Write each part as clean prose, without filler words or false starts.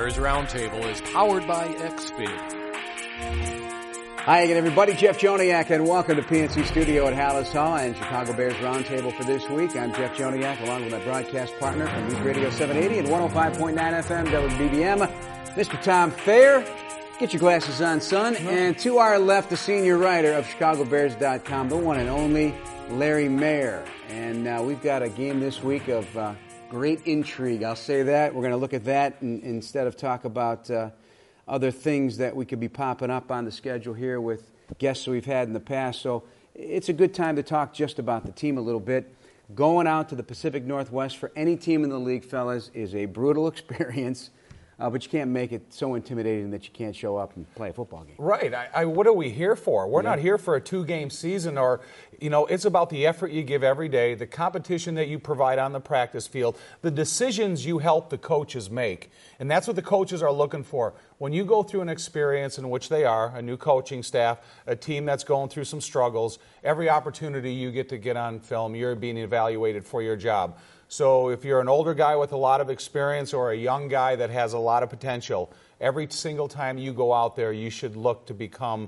Bears Roundtable is powered by XFIG. Hi again, everybody. Jeff Joniak, and welcome to PNC Studio at Hallis Hall and Chicago Bears Roundtable for this week. I'm Jeff Joniak, along with my broadcast partner from News Radio 780 and 105.9 FM WBBM, Mr. Tom Thayer. Get your glasses on, son. And to our left, the senior writer of ChicagoBears.com, the one and only Larry Mayer. And we've got a game this week of great intrigue. I'll say that. We're going to look at that instead of talk about other things that we could be popping up on the schedule here with guests we've had in the past. So it's a good time to talk just about the team a little bit. Going out to the Pacific Northwest for any team in the league, fellas, is a brutal experience. But you can't make it so intimidating that you can't show up and play a football game. Right. What are we here for? We're not here for a two-game season or, it's about the effort you give every day, the competition that you provide on the practice field, the decisions you help the coaches make. And that's what the coaches are looking for. When you go through an experience in which they are, a new coaching staff, a team that's going through some struggles, every opportunity you get on film, you're being evaluated for your job. So if you're an older guy with a lot of experience or a young guy that has a lot of potential, every single time you go out there, you should look to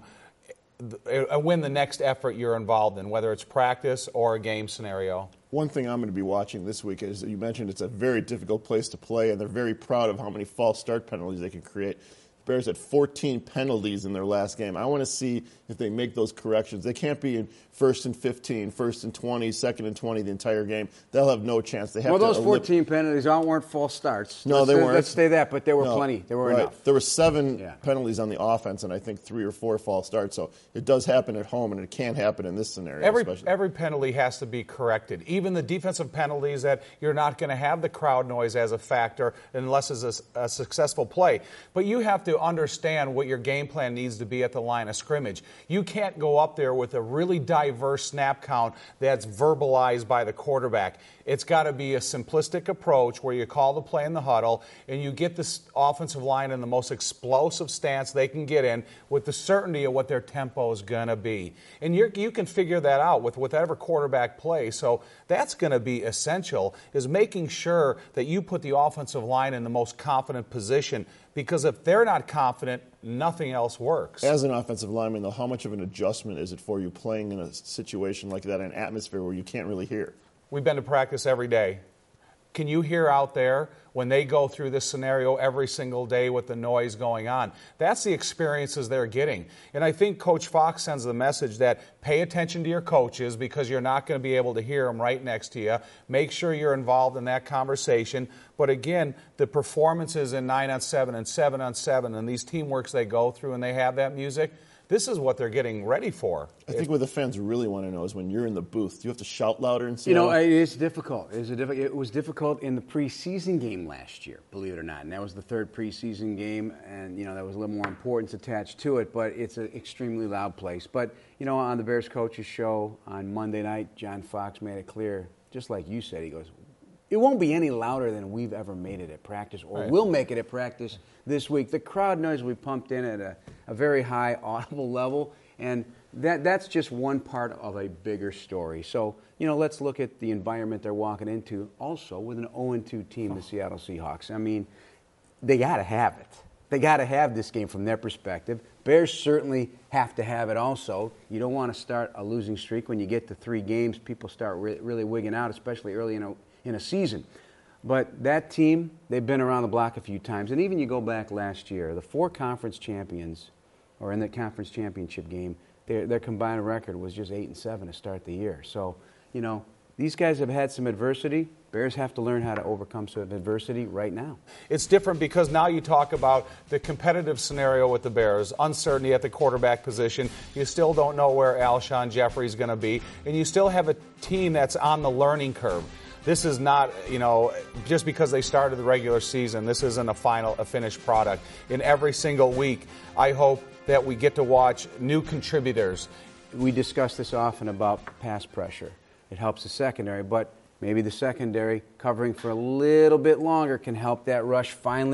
win the next effort you're involved in, whether it's practice or a game scenario. One thing I'm going to be watching this week is, you mentioned it's a very difficult place to play, and they're very proud of how many false start penalties they can create. Bears had 14 penalties in their last game. I want to see if they make those corrections. They can't be in 1st and 15, 1st and 20, 2nd and 20 the entire game. They'll have no chance. They have well, those 14 penalties all weren't false starts. No, they weren't. Let's say that, but there were plenty. There were enough. There were 7 penalties on the offense, and I think 3 or 4 false starts. So it does happen at home, and it can happen in this scenario. Every penalty has to be corrected. Even the defensive penalties that you're not going to have the crowd noise as a factor unless it's a successful play. But you have to understand what your game plan needs to be at the line of scrimmage. You can't go up there with a really diverse snap count that's verbalized by the quarterback. It's got to be a simplistic approach where you call the play in the huddle and you get this offensive line in the most explosive stance they can get in with the certainty of what their tempo is going to be. And you can figure that out with whatever quarterback plays. So that's going to be essential, is making sure that you put the offensive line in the most confident position, because if they're not confident, nothing else works. As an offensive lineman, though, how much of an adjustment is it for you playing in a situation like that, an atmosphere where you can't really hear? We've been to practice every day. Can you hear out there when they go through this scenario every single day with the noise going on? That's the experiences they're getting. And I think Coach Fox sends the message that pay attention to your coaches, because you're not going to be able to hear them right next to you. Make sure you're involved in that conversation. But again, the performances in 9-on-7 and 7-on-7 and these teamworks they go through and they have that music, this is what they're getting ready for. I think what the fans really want to know is, when you're in the booth, do you have to shout louder and it's difficult. It was difficult in the preseason game last year, believe it or not. And that was the third preseason game, and, there was a little more importance attached to it, but it's an extremely loud place. But, on the Bears Coaches Show on Monday night, John Fox made it clear, just like you said, he goes, it won't be any louder than we've ever made it at practice, or we'll make it at practice this week. The crowd noise we pumped in at a very high audible level, and that's just one part of a bigger story. So, let's look at the environment they're walking into also with an 0-2 team, the Seattle Seahawks. I mean, they got to have it. They got to have this game from their perspective. Bears certainly have to have it also. You don't want to start a losing streak when you get to 3 games. People start really wigging out, especially early in a season. But that team, they've been around the block a few times. And even you go back last year, the 4 conference champions, or in the conference championship game, their combined record was just 8-7 to start the year. So, these guys have had some adversity. Bears have to learn how to overcome some adversity right now. It's different because now you talk about the competitive scenario with the Bears, uncertainty at the quarterback position. You still don't know where Alshon Jeffrey is going to be, and you still have a team that's on the learning curve. This is not, just because they started the regular season, this isn't a finished product. In every single week, I hope that we get to watch new contributors. We discuss this often about pass pressure. It helps the secondary, but maybe the secondary covering for a little bit longer can help that rush finally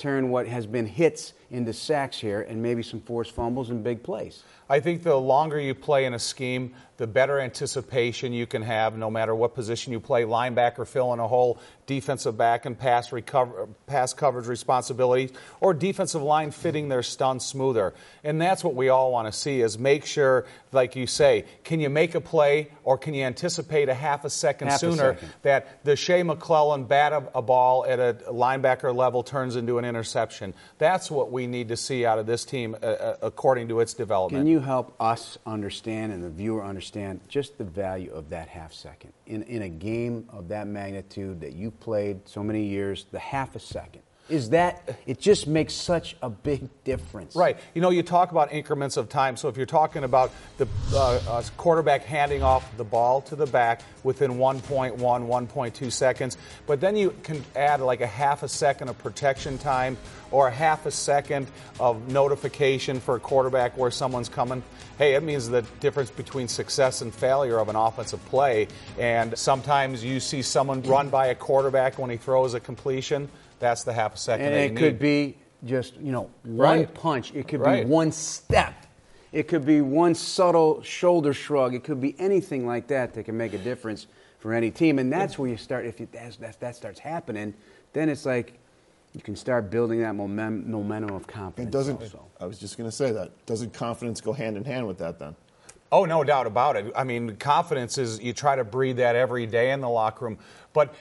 turn what has been hits into sacks here and maybe some forced fumbles and big plays. I think the longer you play in a scheme, the better anticipation you can have no matter what position you play. Linebacker filling a hole, defensive back and pass coverage responsibilities, or defensive line fitting their stunts smoother. And that's what we all want to see, is make sure, like you say, can you make a play or can you anticipate a half a second sooner that the Shea McClellan bat a ball at a linebacker level turns into an interception. That's what we need to see out of this team according to its development. Can you help us understand and the viewer understand just the value of that half second? In a game of that magnitude that you played so many years, the half a second. It just makes such a big difference. Right. You know, you talk about increments of time. So if you're talking about the quarterback handing off the ball to the back within 1.1, 1.2 seconds, but then you can add like a half a second of protection time or a half a second of notification for a quarterback where someone's coming. Hey, it means the difference between success and failure of an offensive play. And sometimes you see someone run by a quarterback when he throws a completion. That's the half a second. And it could be just, one punch. It could be one step. It could be one subtle shoulder shrug. It could be anything like that that can make a difference for any team. And that's where you start. If that starts happening, then it's like you can start building that momentum of confidence. I was just going to say that. Doesn't confidence go hand in hand with that then? Oh, no doubt about it. I mean, confidence is, you try to breathe that every day in the locker room. But,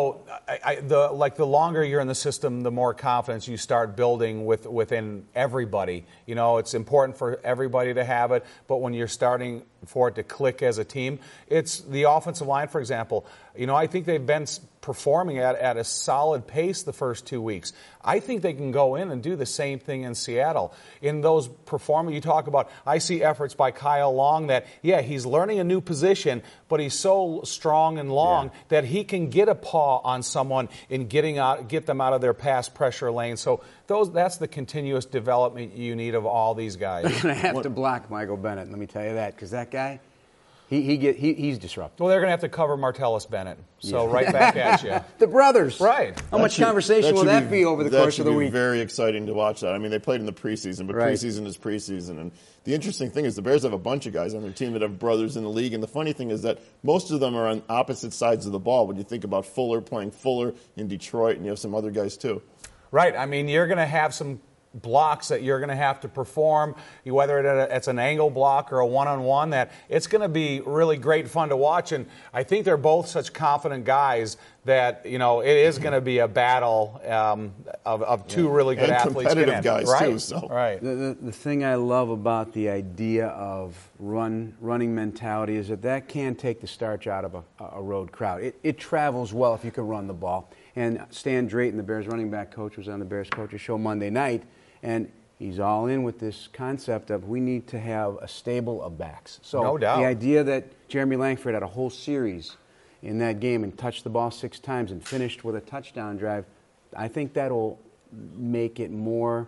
the longer you're in the system, the more confidence you start building within everybody. It's important for everybody to have it, but when you're starting for it to click as a team, it's the offensive line, for example. I think they've been performing at a solid pace the first 2 weeks. I think they can go in and do the same thing in Seattle. In those you talk about, I see efforts by Kyle Long that, he's learning a new position, but he's so strong and long that he can get a paw on someone and get them out of their pass pressure lane. So that's the continuous development you need of all these guys. They're going to have to block Michael Bennett, let me tell you that, because that guy, he's disruptive. Well, they're going to have to cover Martellus Bennett. So right back at you. The brothers. Right. How much conversation will that be over the course of the week? That should be very exciting to watch that. I mean, they played in the preseason, but preseason is preseason. And the interesting thing is the Bears have a bunch of guys on their team that have brothers in the league. And the funny thing is that most of them are on opposite sides of the ball. When you think about Fuller playing Fuller in Detroit, and you have some other guys too. Right. I mean, you're going to have some blocks that you're going to have to perform, whether it's an angle block or a one-on-one, that it's going to be really great fun to watch. And I think they're both such confident guys that, it is going to be a battle of two really good athletes. And competitive guys, too. So. Right. The thing I love about the idea of running mentality is that can take the starch out of a road crowd. It travels well if you can run the ball. And Stan Drayton, the Bears running back coach, was on the Bears Coaches Show Monday night, and he's all in with this concept of we need to have a stable of backs. So no doubt. The idea that Jeremy Langford had a whole series in that game and touched the ball 6 times and finished with a touchdown drive, I think that'll make it more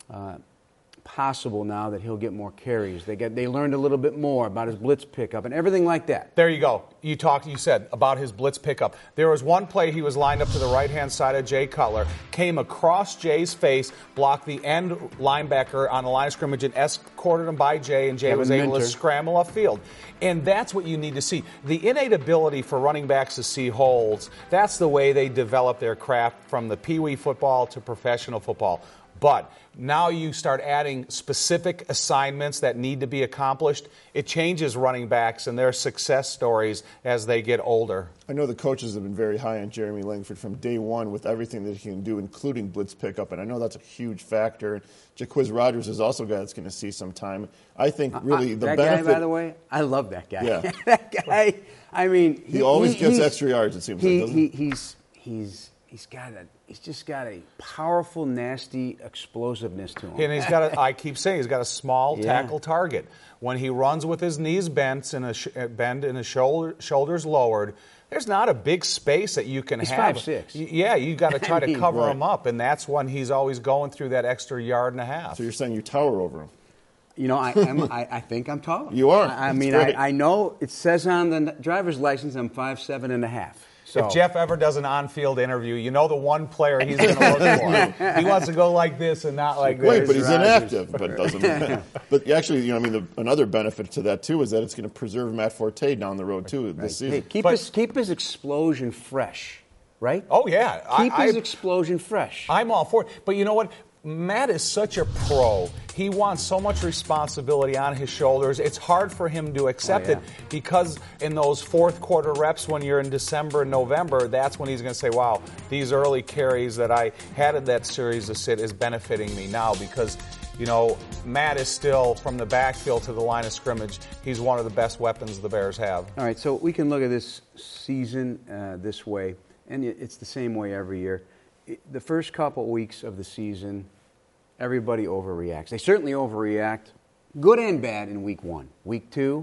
possible now that he'll get more carries. They learned a little bit more about his blitz pickup and everything like that. There you go. You said about his blitz pickup. There was one play he was lined up to the right-hand side of Jay Cutler, came across Jay's face, blocked the end linebacker on the line of scrimmage and escorted him by Jay, and Jay was able to scramble upfield. And that's what you need to see. The innate ability for running backs to see holes, that's the way they develop their craft from the peewee football to professional football. But now you start adding specific assignments that need to be accomplished. It changes running backs and their success stories as they get older. I know the coaches have been very high on Jeremy Langford from day one with everything that he can do, including blitz pickup, and I know that's a huge factor. Jaquiz Rodgers is also a guy that's going to see some time. I think really the benefit... That guy, by the way, I love that guy. Yeah. That guy, I mean... He always gets extra yards, it seems like, doesn't he? He's just got a powerful, nasty explosiveness to him. And he's got I keep saying, he's got a small tackle target. When he runs with his knees bent and his shoulders lowered, there's not a big space that you can have. He's 5'6". Yeah, you got to try to cover him up, and that's when he's always going through that extra yard and a half. So you're saying you tower over him? I think I'm tall. You are. I mean, I know it says on the driver's license I'm 5'7.5". So. If Jeff ever does an on-field interview, you know the one player he's going to look for. He wants to go like this and not like this. Wait, but he's inactive. But doesn't. But actually, another benefit to that too is that it's going to preserve Matt Forte down the road too this season. Hey, keep his explosion fresh, right? Oh yeah, keep his explosion fresh. I'm all for it. But you know what? Matt is such a pro. He wants so much responsibility on his shoulders. It's hard for him to accept it because in those fourth quarter reps when you're in December and November, that's when he's going to say, wow, these early carries that I had in that series to sit is benefiting me now because, Matt is still, from the backfield to the line of scrimmage, he's one of the best weapons the Bears have. All right, so we can look at this season this way, and it's the same way every year. The first couple weeks of the season, everybody overreacts. They certainly overreact, good and bad, in week 1. Week 2,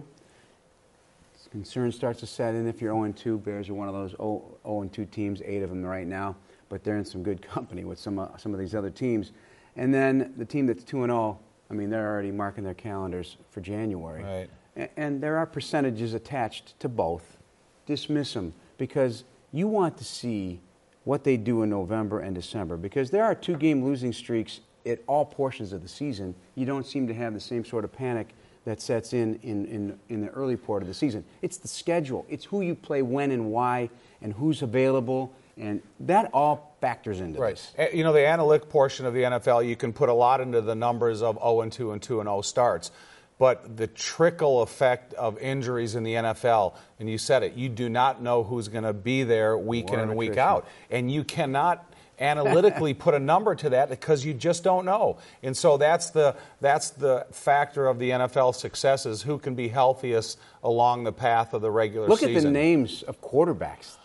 concern starts to set in if you're 0-2. Bears are one of those 0-2 teams, 8 of them right now, but they're in some good company with some of these other teams. And then the team that's 2-0, they're already marking their calendars for January. Right. And there are percentages attached to both. Dismiss them because you want to see what they do in November and December, because there are 2-game losing streaks at all portions of the season. You don't seem to have the same sort of panic that sets in the early part of the season. It's the schedule. It's who you play when and why and who's available, and that all factors into this. The analytic portion of the NFL, you can put a lot into the numbers of 0-2 and 2-0 starts. But the trickle effect of injuries in the NFL, and you said it, you do not know who's going to be there week in and week out. And you cannot analytically put a number to that because you just don't know. And so that's the factor of the NFL success is who can be healthiest along the path of the regular season. Look at the names of quarterbacks.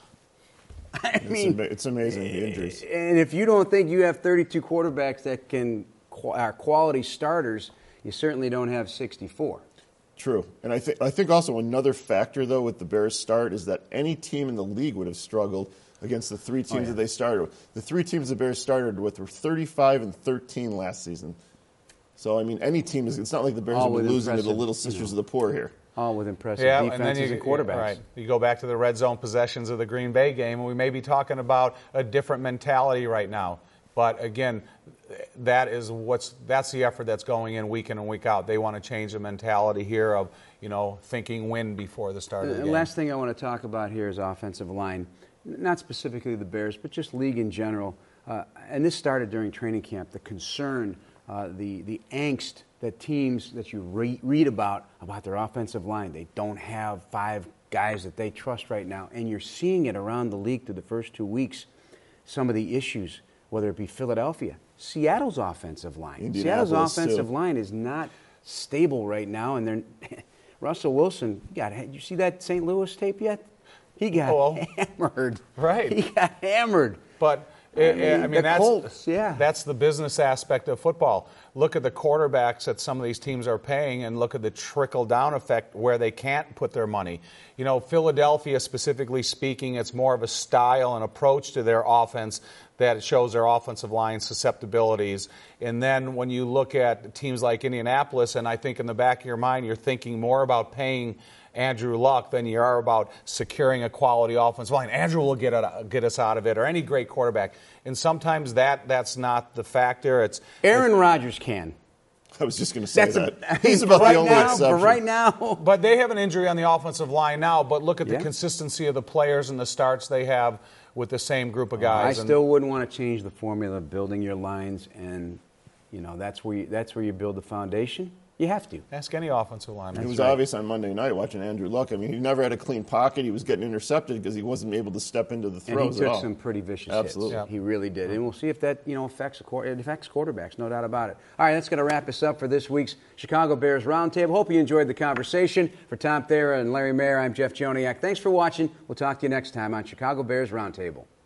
It's amazing, the injuries. And if you don't think you have 32 quarterbacks that are quality starters, you certainly don't have 64. True. And I think also another factor, though, with the Bears' start is that any team in the league would have struggled against the 3 teams that they started with. The 3 teams the Bears started with were 35-13 last season. So, any team it's not like the Bears will be losing to the Little Sisters of the Poor here. All with impressive defenses and quarterbacks. Right. You go back to the red zone possessions of the Green Bay game, and we may be talking about a different mentality right now. But again, that's the effort that's going in and week out. They want to change the mentality here of, thinking win before the start of the game. The last thing I want to talk about here is offensive line. Not specifically the Bears, but just league in general. And this started during training camp. The concern, the angst that teams that you read about their offensive line. They don't have 5 guys that they trust right now. And you're seeing it around the league through the first 2 weeks. Some of the issues, whether it be Philadelphia, Seattle's offensive line. Seattle's offensive line is not stable right now. And Russell Wilson, did you see that St. Louis tape yet? He got hammered. Right. He got hammered. But the Colts, that's the business aspect of football. Look at the quarterbacks that some of these teams are paying and look at the trickle-down effect where they can't put their money. Philadelphia, specifically speaking, it's more of a style and approach to their offense that shows their offensive line susceptibilities. And then when you look at teams like Indianapolis, and I think in the back of your mind you're thinking more about paying Andrew Luck than you are about securing a quality offensive line. Andrew will get us out of it, or any great quarterback. And sometimes that's not the factor. Aaron Rodgers can. I was just going to say that. He's about the only exception. But right now. But they have an injury on the offensive line now, but look at the consistency of the players and the starts they have with the same group of guys. I still wouldn't want to change the formula of building your lines, and that's where you build the foundation. You have to. Ask any offensive lineman. It was obvious on Monday night watching Andrew Luck. He never had a clean pocket. He was getting intercepted because he wasn't able to step into the throws and he took some pretty vicious hits. Yeah. He really did. And we'll see if that affects quarterbacks, no doubt about it. All right, that's going to wrap us up for this week's Chicago Bears Roundtable. Hope you enjoyed the conversation. For Tom Thayer and Larry Mayer, I'm Jeff Joniak. Thanks for watching. We'll talk to you next time on Chicago Bears Roundtable.